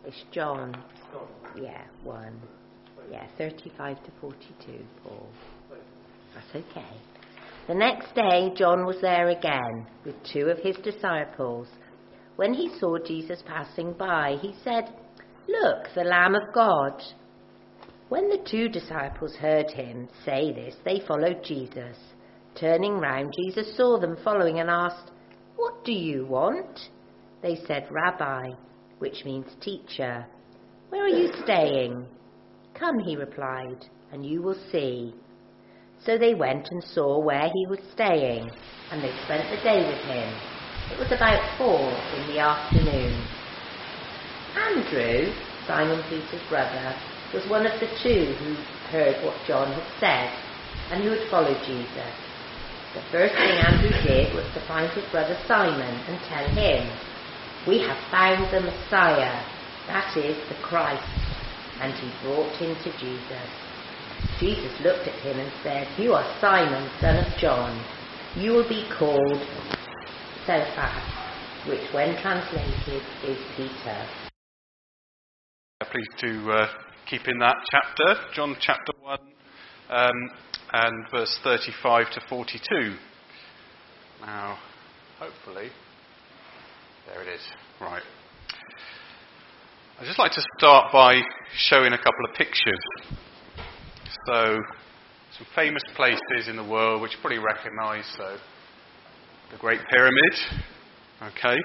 It's John. Yeah, 1. Yeah, 35 to 42, Paul. That's okay. The next day, John was there again with 2 of his disciples. When he saw Jesus passing by, he said, "Look, the Lamb of God." When the 2 disciples heard him say this, they followed Jesus. Turning round, Jesus saw them following and asked, "What do you want?" They said, "Rabbi," which means teacher. "Where are you staying?" "Come," he replied, "and you will see." So they went and saw where he was staying, and they spent the day with him. It was about 4 in the afternoon. Andrew, Simon Peter's brother, was one of the 2 who heard what John had said and who had followed Jesus. The first thing Andrew did was to find his brother Simon and tell him, "We have found the Messiah, that is, the Christ," and he brought him to Jesus. Jesus looked at him and said, "You are Simon, son of John. You will be called Cephas," which when translated is Peter. Pleased to keep in that chapter, John chapter 1 and verse 35 to 42. Now, hopefully, there it is. Right. I'd just like to start by showing a couple of pictures. So, some famous places in the world which you probably recognise. So, the Great Pyramid. Okay.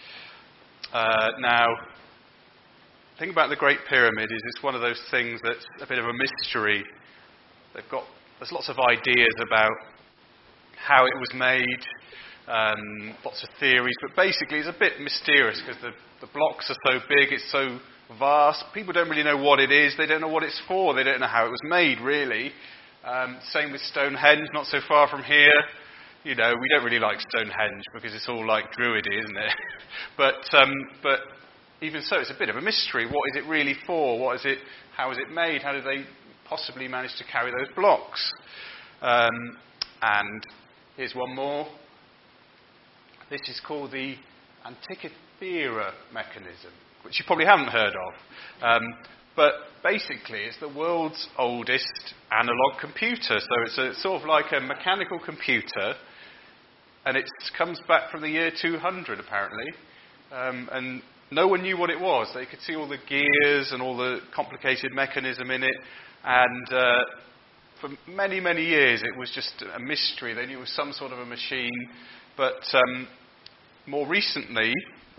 Now, the thing about the Great Pyramid is it's one of those things that's a bit of a mystery. There's lots of ideas about how it was made, lots of theories, but basically it's a bit mysterious because the blocks are so big, it's so vast. People don't really know what it is. They don't know what it's for. They don't know how it was made, really. Same with Stonehenge, not so far from here. You know, we don't really like Stonehenge because it's all like Druidy, isn't it? but even so, it's a bit of a mystery. What is it really for? What is it? How is it made? How did they possibly manage to carry those blocks? And here's one more. This is called the Antikythera mechanism, which you probably haven't heard of. But basically, it's the world's oldest analog computer. So it's sort of like a mechanical computer, and it comes back from the year 200, apparently. And no one knew what it was. They could see all the gears and all the complicated mechanism in it. And for many, many years, it was just a mystery. They knew it was some sort of a machine. But more recently,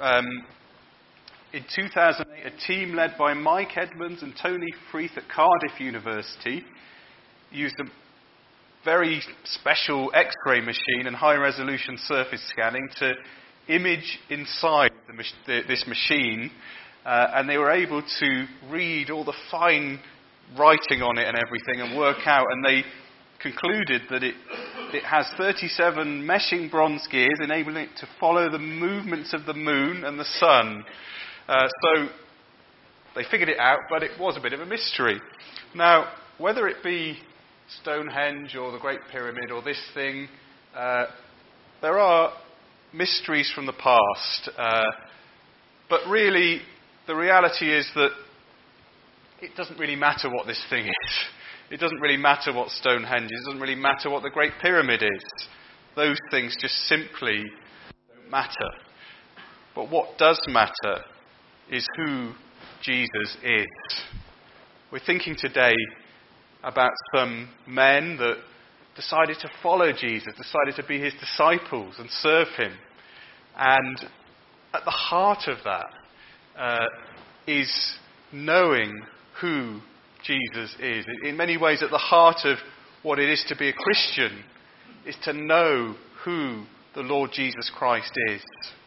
in 2008, a team led by Mike Edmonds and Tony Freeth at Cardiff University used a very special X-ray machine and high-resolution surface scanning to image inside this machine, and they were able to read all the fine writing on it and everything and work out, and they concluded that it has 37 meshing bronze gears, enabling it to follow the movements of the moon and the sun. So they figured it out, but it was a bit of a mystery. Now, whether it be Stonehenge or the Great Pyramid or this thing, there are mysteries from the past. But really, the reality is that it doesn't really matter what this thing is. It doesn't really matter what Stonehenge is. It doesn't really matter what the Great Pyramid is. Those things just simply don't matter. But what does matter is who Jesus is. We're thinking today about some men that decided to follow Jesus, decided to be his disciples and serve him. And at the heart of that is knowing who Jesus is. In many ways, at the heart of what it is to be a Christian is to know who the Lord Jesus Christ is.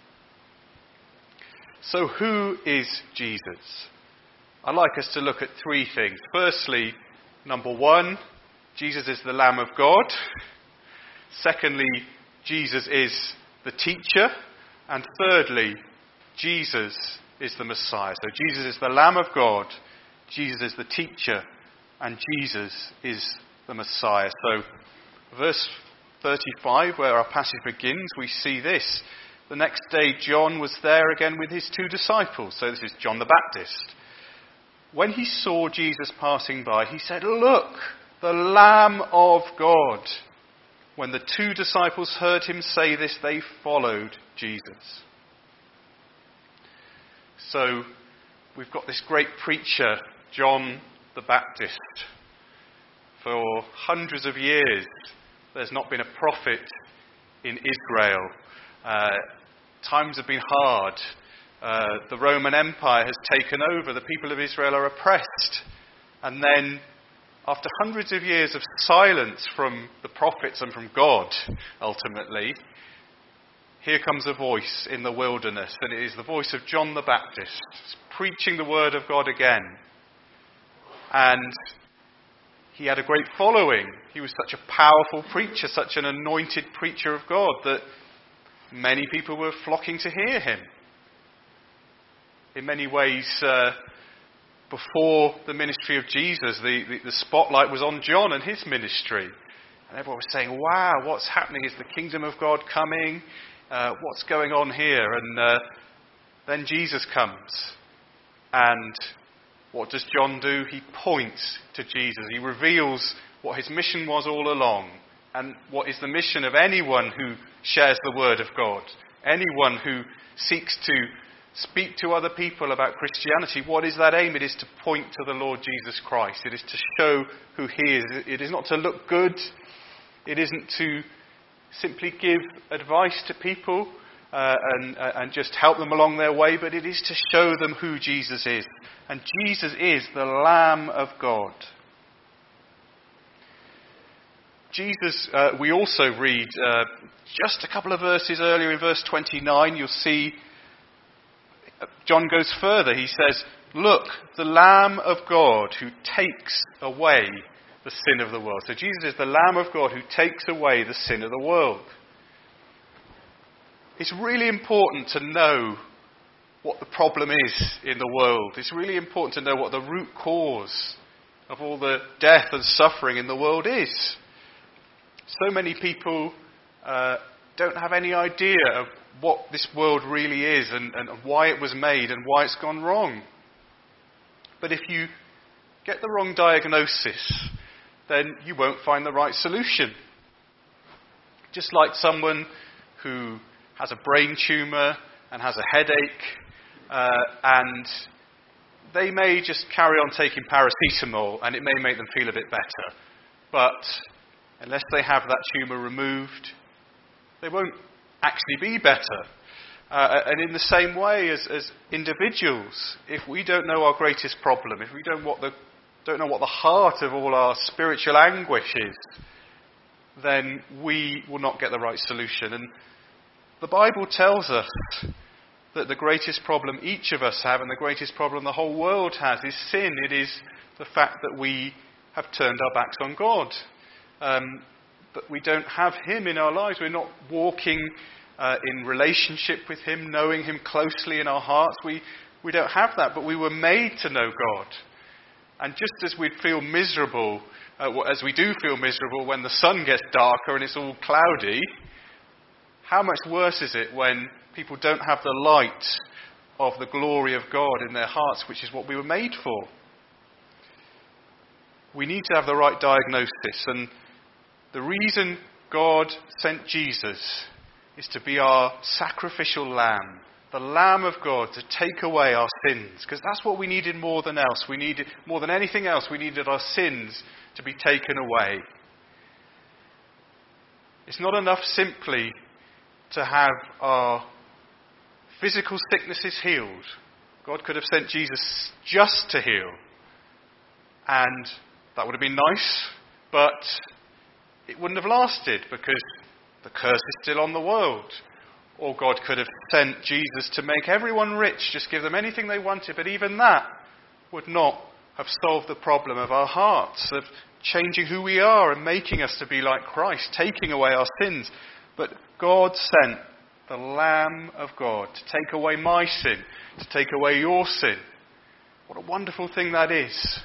So who is Jesus? I'd like us to look at 3 things. Firstly, number 1, Jesus is the Lamb of God. Secondly, Jesus is the teacher. And thirdly, Jesus is the Messiah. So Jesus is the Lamb of God, Jesus is the teacher, and Jesus is the Messiah. So verse 35, where our passage begins, we see this. The next day, John was there again with his 2 disciples. So this is John the Baptist. When he saw Jesus passing by, he said, "Look, the Lamb of God." When the 2 disciples heard him say this, they followed Jesus. So we've got this great preacher, John the Baptist. For hundreds of years, there's not been a prophet in Israel. Times have been hard. The Roman Empire has taken over. The people of Israel are oppressed. And then, after hundreds of years of silence from the prophets and from God, ultimately, here comes a voice in the wilderness, and it is the voice of John the Baptist, preaching the word of God again. And he had a great following. He was such a powerful preacher, such an anointed preacher of God, that many people were flocking to hear him. In many ways, before the ministry of Jesus, the spotlight was on John and his ministry. And everyone was saying, "Wow, what's happening? Is the kingdom of God coming? What's going on here?" And then Jesus comes. And what does John do? He points to Jesus. He reveals what his mission was all along, and what is the mission of anyone who shares the word of God. Anyone who seeks to speak to other people about Christianity. What is that aim? It is to point to the Lord Jesus Christ. It is to show who he is. It is not to look good. It isn't to simply give advice to people and just help them along their way, but it is to show them who Jesus is. And Jesus is the Lamb of God. Jesus, we also read just a couple of verses earlier in verse 29, you'll see John goes further. He says, "Look, the Lamb of God who takes away the sin of the world." So Jesus is the Lamb of God who takes away the sin of the world. It's really important to know what the problem is in the world. It's really important to know what the root cause of all the death and suffering in the world is. So many people don't have any idea of what this world really is and why it was made and why it's gone wrong. But if you get the wrong diagnosis, then you won't find the right solution. Just like someone who has a brain tumour and has a headache, and they may just carry on taking paracetamol and it may make them feel a bit better. But unless they have that tumour removed, they won't actually be better. And in the same way as individuals, if we don't know our greatest problem, if we don't know what the heart of all our spiritual anguish is, then we will not get the right solution. And the Bible tells us that the greatest problem each of us have, and the greatest problem the whole world has, is sin. It is the fact that we have turned our backs on God. That we don't have him in our lives. We're not walking in relationship with him, knowing him closely in our hearts. We don't have that, but we were made to know God. And just as we feel miserable, as we do feel miserable when the sun gets darker and it's all cloudy, how much worse is it when people don't have the light of the glory of God in their hearts, which is what we were made for? We need to have the right diagnosis, and the reason God sent Jesus is to be our sacrificial lamb, the Lamb of God, to take away our sins. Because that's what we needed more than else. We needed, more than anything else, we needed our sins to be taken away. It's not enough simply to have our physical sicknesses healed. God could have sent Jesus just to heal. And that would have been nice, but it wouldn't have lasted because the curse is still on the world. Or God could have sent Jesus to make everyone rich, just give them anything they wanted, but even that would not have solved the problem of our hearts, of changing who we are and making us to be like Christ, taking away our sins. But God sent the Lamb of God to take away my sin, to take away your sin. What a wonderful thing that is.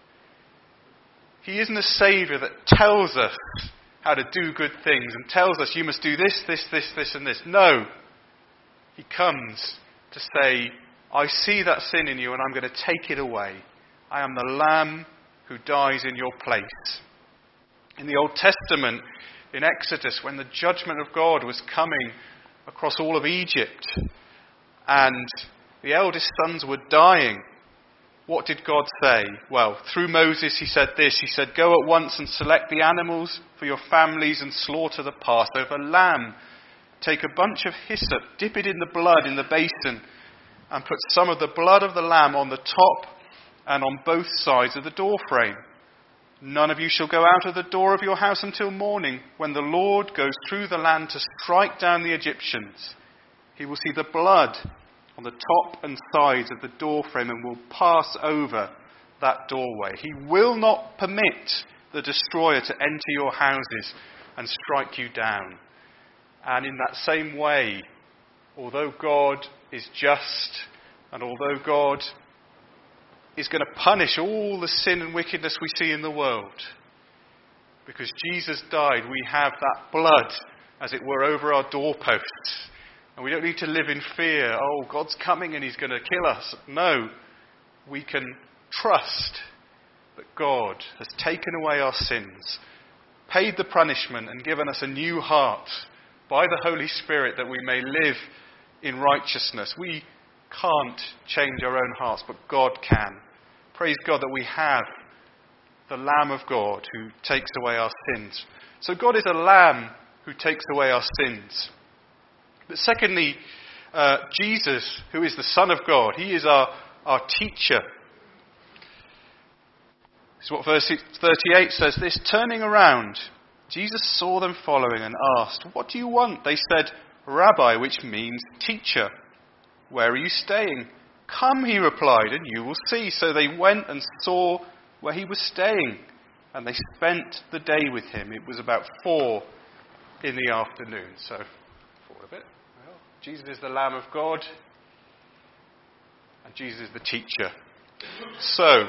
He isn't a saviour that tells us how to do good things and tells us you must do this, this, this, this and this. No. He comes to say, I see that sin in you and I'm going to take it away. I am the Lamb who dies in your place. In the Old Testament, in Exodus, when the judgment of God was coming across all of Egypt and the eldest sons were dying, what did God say? Well, through Moses he said this. He said, go at once and select the animals for your families and slaughter the Passover lamb. Take a bunch of hyssop, dip it in the blood in the basin, and put some of the blood of the lamb on the top and on both sides of the doorframe. None of you shall go out of the door of your house until morning, when the Lord goes through the land to strike down the Egyptians. He will see the blood on the top and sides of the doorframe and will pass over that doorway. He will not permit the destroyer to enter your houses and strike you down. And in that same way, although God is just, and although God is going to punish all the sin and wickedness we see in the world, because Jesus died, we have that blood, as it were, over our doorposts. And we don't need to live in fear. Oh, God's coming and he's going to kill us. No, we can trust that God has taken away our sins, paid the punishment and given us a new heart by the Holy Spirit that we may live in righteousness. We can't change our own hearts, but God can. Praise God that we have the Lamb of God who takes away our sins. So God is a Lamb who takes away our sins. But secondly, Jesus, who is the Son of God, he is our teacher. This is what verse 38 says. This, turning around, Jesus saw them following and asked, what do you want? They said, Rabbi, which means teacher. Where are you staying? Come, he replied, and you will see. So they went and saw where he was staying, and they spent the day with him. It was about 4 in the afternoon. So, forward a bit. Well, Jesus is the Lamb of God, and Jesus is the teacher. So,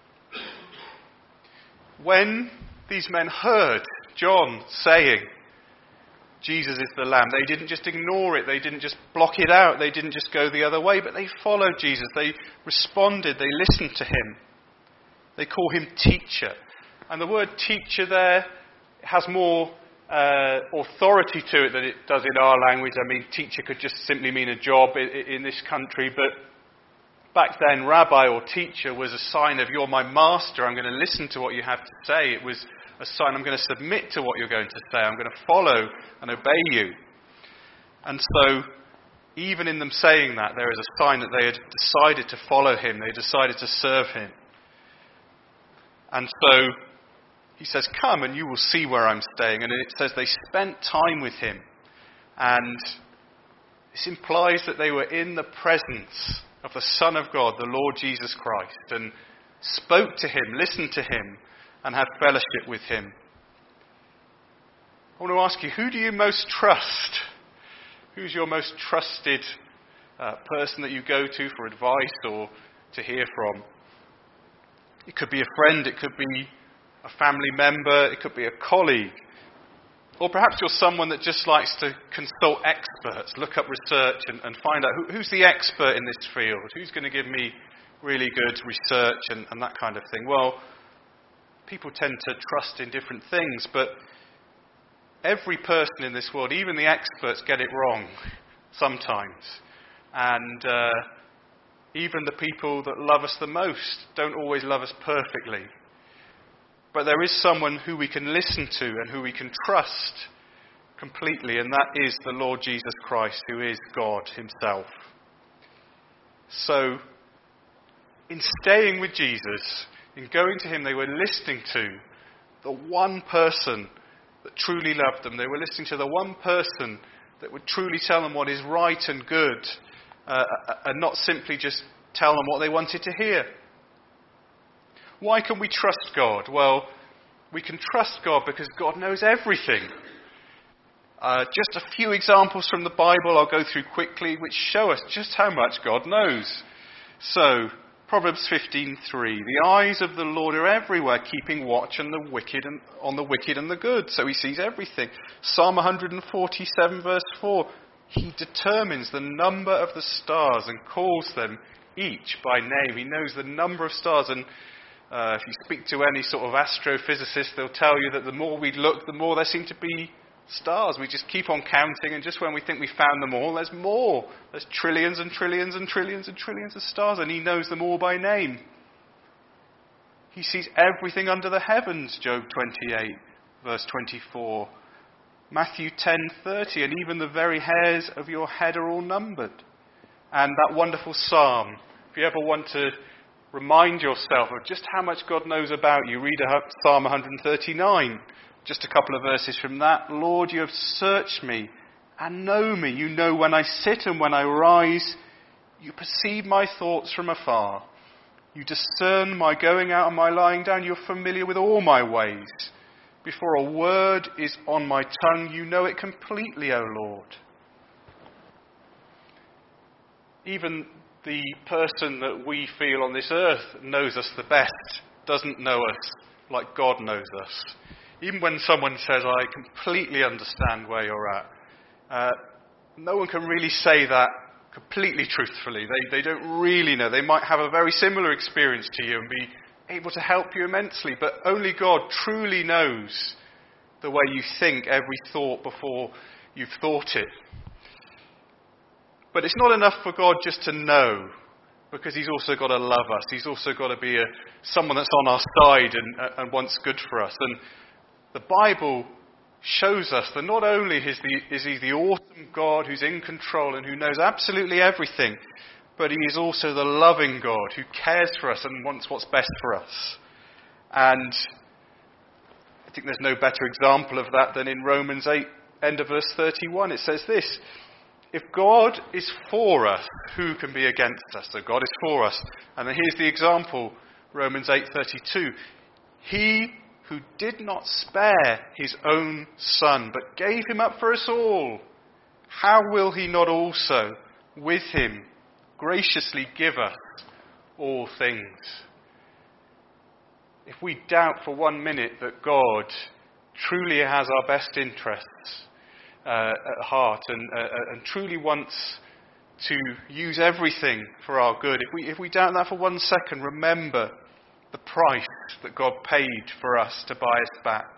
when these men heard John saying, Jesus is the Lamb, they didn't just ignore it, they didn't just block it out, they didn't just go the other way, but they followed Jesus, they responded, they listened to him. They call him teacher. And the word teacher there has more authority to it than it does in our language. I mean, teacher could just simply mean a job in this country, but back then, rabbi or teacher was a sign of, you're my master, I'm going to listen to what you have to say. It was a sign, I'm going to submit to what you're going to say, I'm going to follow and obey you. And so, even in them saying that, there is a sign that they had decided to follow him, they decided to serve him. And so, he says, come and you will see where I'm staying. And it says they spent time with him. And this implies that they were in the presence of the Son of God, the Lord Jesus Christ, and spoke to him, listened to him, and had fellowship with him. I want to ask you, who do you most trust? Who's your most trusted person that you go to for advice or to hear from? It could be a friend, it could be a family member, it could be a colleague. Or perhaps you're someone that just likes to consult experts, look up research and find out who's the expert in this field, who's going to give me really good research and that kind of thing. Well, people tend to trust in different things, but every person in this world, even the experts, get it wrong sometimes. And even the people that love us the most don't always love us perfectly. But there is someone who we can listen to and who we can trust completely, and that is the Lord Jesus Christ, who is God himself. So, in staying with Jesus, in going to him, they were listening to the one person that truly loved them. They were listening to the one person that would truly tell them what is right and good, and not simply just tell them what they wanted to hear. Why can we trust God? Well, we can trust God because God knows everything. Just a few examples from the Bible I'll go through quickly, which show us just how much God knows. So, Proverbs 15:3, the eyes of the Lord are everywhere, keeping watch on the wicked and the good. So he sees everything. Psalm 147 verse 4, He determines the number of the stars and calls them each by name. He knows the number of stars, and if you speak to any sort of astrophysicist, they'll tell you that the more we look, the more there seem to be stars. We just keep on counting, and just when we think we found them all, there's more. There's trillions and trillions and trillions and trillions of stars, and he knows them all by name. He sees everything under the heavens, Job 28, verse 24. Matthew 10:30, and even the very hairs of your head are all numbered. And that wonderful psalm, if you ever want to remind yourself of just how much God knows about you, read Psalm 139. Just a couple of verses from that. Lord, you have searched me and know me. You know when I sit and when I rise. You perceive my thoughts from afar. You discern my going out and my lying down. You're familiar with all my ways. Before a word is on my tongue, you know it completely, O Lord. Even the person that we feel on this earth knows us the best, doesn't know us like God knows us. Even when someone says, I completely understand where you're at, no one can really say that completely truthfully. They don't really know. They might have a very similar experience to you and be able to help you immensely, but only God truly knows the way you think every thought before you've thought it. But it's not enough for God just to know, because he's also got to love us. He's also got to be someone that's on our side and wants good for us. And the Bible shows us that not only is he the awesome God who's in control and who knows absolutely everything, but he is also the loving God who cares for us and wants what's best for us. And I think there's no better example of that than in Romans 8, end of verse 31. It says this: if God is for us, who can be against us? So God is for us. And then here's the example, Romans 8:32. He who did not spare his own son, but gave him up for us all, how will he not also, with him, graciously give us all things? If we doubt for 1 minute that God truly has our best interests at heart and truly wants to use everything for our good, if we doubt that for 1 second, remember the price that God paid for us to buy us back.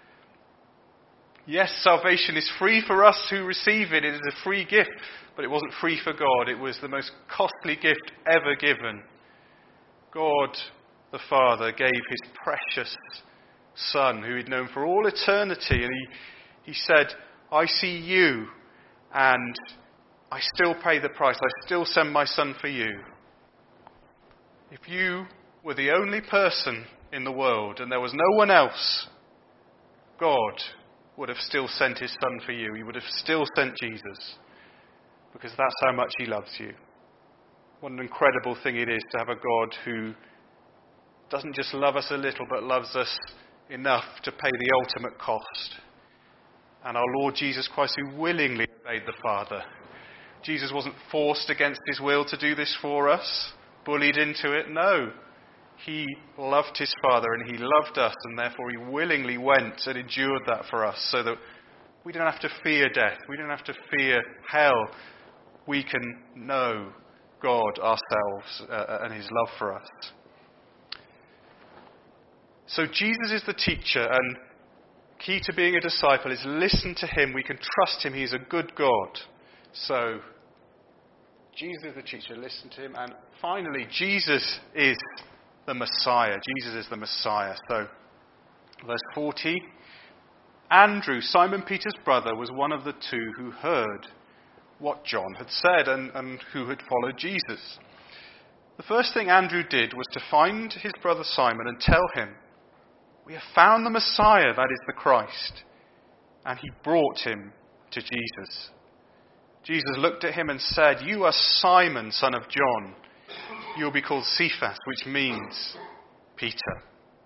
Yes, salvation is free for us who receive it. It is a free gift, but it wasn't free for God. It was the most costly gift ever given. God the Father gave his precious Son, who he'd known for all eternity, and he said, I see you, and I still pay the price. I still send my Son for you. If you were the only person in the world and there was no one else, God would have still sent his Son for you. He would have still sent Jesus, because that's how much he loves you. What an incredible thing it is to have a God who doesn't just love us a little, but loves us enough to pay the ultimate cost. And our Lord Jesus Christ, who willingly obeyed the Father. Jesus wasn't forced against his will to do this for us, bullied into it. No. He loved his Father and he loved us, and therefore he willingly went and endured that for us, so that we don't have to fear death. We don't have to fear hell. We can know God ourselves and his love for us. So Jesus is the teacher, and key to being a disciple is listen to him. We can trust him. He's a good God. So Jesus is the teacher. Listen to him. And finally, Jesus is the Messiah. Jesus is the Messiah. So, verse 40, Andrew, Simon Peter's brother, was one of the two who heard what John had said and who had followed Jesus. The first thing Andrew did was to find his brother Simon and tell him, we have found the Messiah, that is the Christ. And he brought him to Jesus. Jesus looked at him and said, you are Simon, son of John. You will be called Cephas, which means Peter.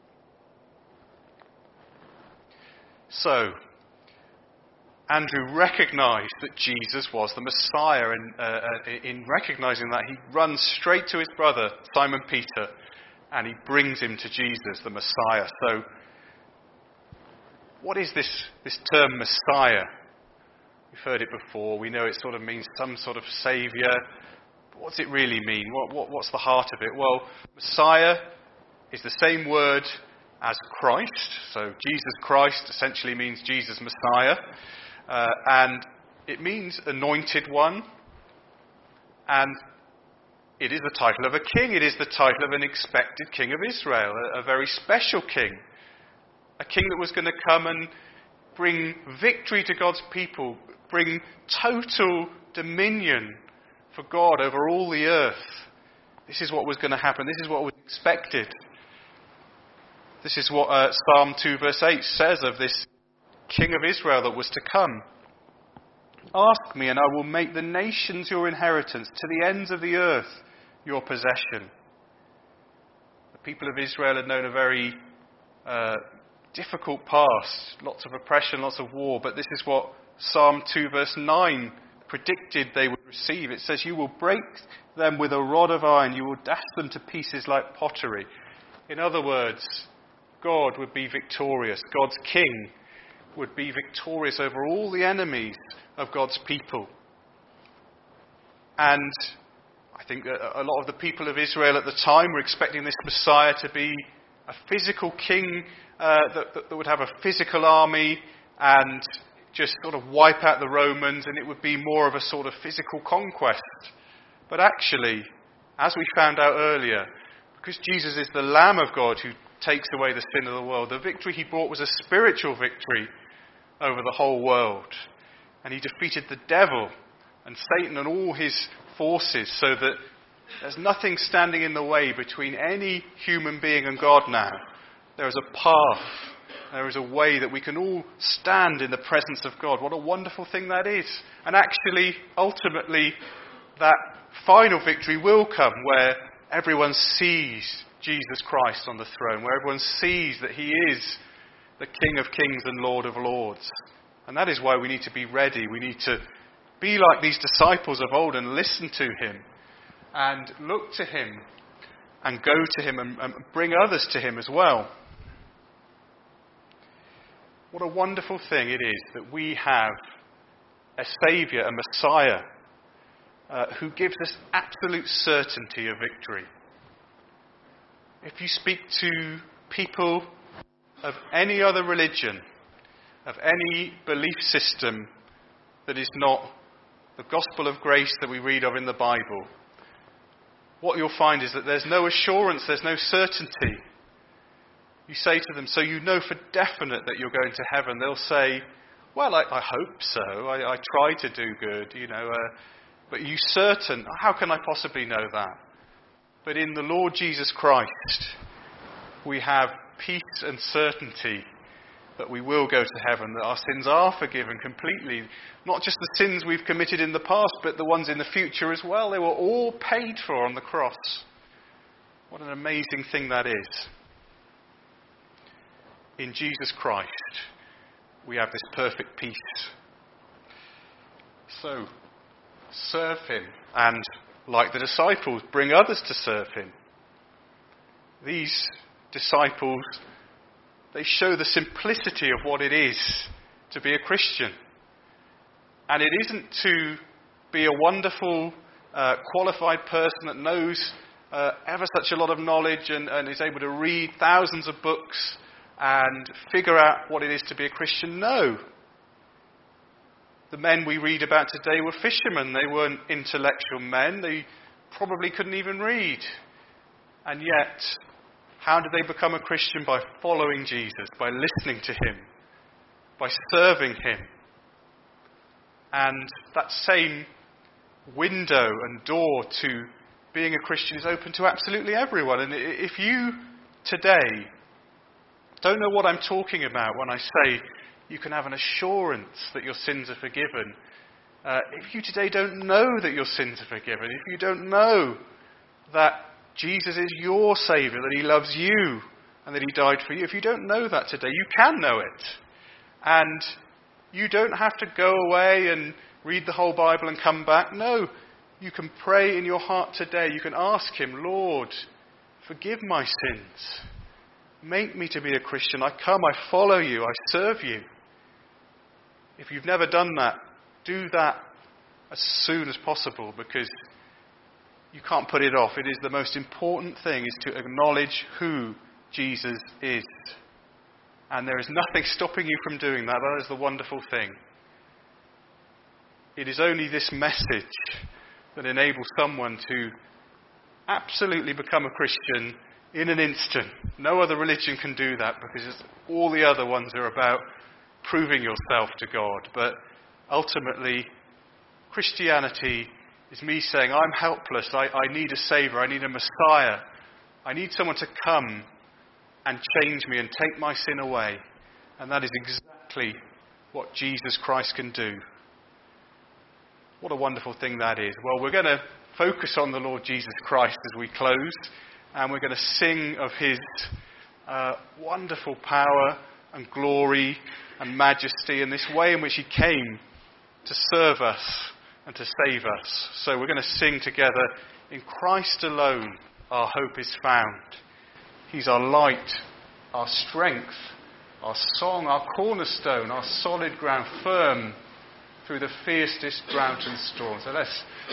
So, Andrew recognized that Jesus was the Messiah, and in recognizing that, he runs straight to his brother, Simon Peter, and he brings him to Jesus, the Messiah. So, what is this term Messiah? We've heard it before. We know it sort of means some sort of saviour. But what does it really mean? What's the heart of it? Well, Messiah is the same word as Christ. So Jesus Christ essentially means Jesus Messiah. And it means anointed one. And it is the title of a king. It is the title of an expected king of Israel, a very special king. A king that was going to come and bring victory to God's people, bring total dominion for God over all the earth. This is what was going to happen. This is what was expected. This is what Psalm 2 verse 8 says of this king of Israel that was to come. Ask me and I will make the nations your inheritance, to the ends of the earth your possession. The people of Israel had known a very difficult past, lots of oppression, lots of war, but this is what Psalm 2 verse 9 predicted they would receive. It says, you will break them with a rod of iron, you will dash them to pieces like pottery. In other words, God would be victorious. God's king would be victorious over all the enemies of God's people. And I think that a lot of the people of Israel at the time were expecting this Messiah to be a physical king that would have a physical army and just sort of wipe out the Romans, and it would be more of a sort of physical conquest. But actually, as we found out earlier, because Jesus is the Lamb of God who takes away the sin of the world, the victory he brought was a spiritual victory over the whole world. And he defeated the devil and Satan and all his forces, so that there's nothing standing in the way between any human being and God now. There is a path. There is a way that we can all stand in the presence of God. What a wonderful thing that is. And actually, ultimately, that final victory will come where everyone sees Jesus Christ on the throne, where everyone sees that he is the King of Kings and Lord of Lords. And that is why we need to be ready. We need to be like these disciples of old and listen to him and look to him and go to him and bring others to him as well. What a wonderful thing it is that we have a Saviour, a Messiah, who gives us absolute certainty of victory. If you speak to people of any other religion, of any belief system that is not the gospel of grace that we read of in the Bible, what you'll find is that there's no assurance, there's no certainty. You say to them, so you know for definite that you're going to heaven. They'll say, well, I hope so. I try to do good, but are you certain? How can I possibly know that? But in the Lord Jesus Christ, we have peace and certainty that we will go to heaven, that our sins are forgiven completely. Not just the sins we've committed in the past, but the ones in the future as well. They were all paid for on the cross. What an amazing thing that is. In Jesus Christ, we have this perfect peace. So, serve him, and like the disciples, bring others to serve him. These disciples, they show the simplicity of what it is to be a Christian. And it isn't to be a wonderful, qualified person that knows ever such a lot of knowledge and is able to read thousands of books and figure out what it is to be a Christian. No. The men we read about today were fishermen. They weren't intellectual men. They probably couldn't even read. And yet, how did they become a Christian? By following Jesus, by listening to him, by serving him. And that same window and door to being a Christian is open to absolutely everyone. And if you today don't know what I'm talking about when I say you can have an assurance that your sins are forgiven, if you today don't know that your sins are forgiven, if you don't know that Jesus is your Saviour, that he loves you and that he died for you, if you don't know that today, you can know it. And you don't have to go away and read the whole Bible and come back. No, you can pray in your heart today. You can ask him, Lord, forgive my sins. Make me to be a Christian. I come, I follow you, I serve you. If you've never done that, do that as soon as possible, because you can't put it off. It is the most important thing, is to acknowledge who Jesus is. And there is nothing stopping you from doing that. That is the wonderful thing. It is only this message that enables someone to absolutely become a Christian in an instant. No other religion can do that, because all the other ones are about proving yourself to God. But ultimately, Christianity is me saying, I'm helpless, I need a Saviour, I need a Messiah. I need someone to come and change me and take my sin away. And that is exactly what Jesus Christ can do. What a wonderful thing that is. Well, we're going to focus on the Lord Jesus Christ as we close, and we're going to sing of his wonderful power and glory and majesty, and this way in which he came to serve us and to save us. So we're going to sing together, "In Christ alone our hope is found." He's our light, our strength, our song, our cornerstone, our solid ground, firm through the fiercest drought and storm. So let's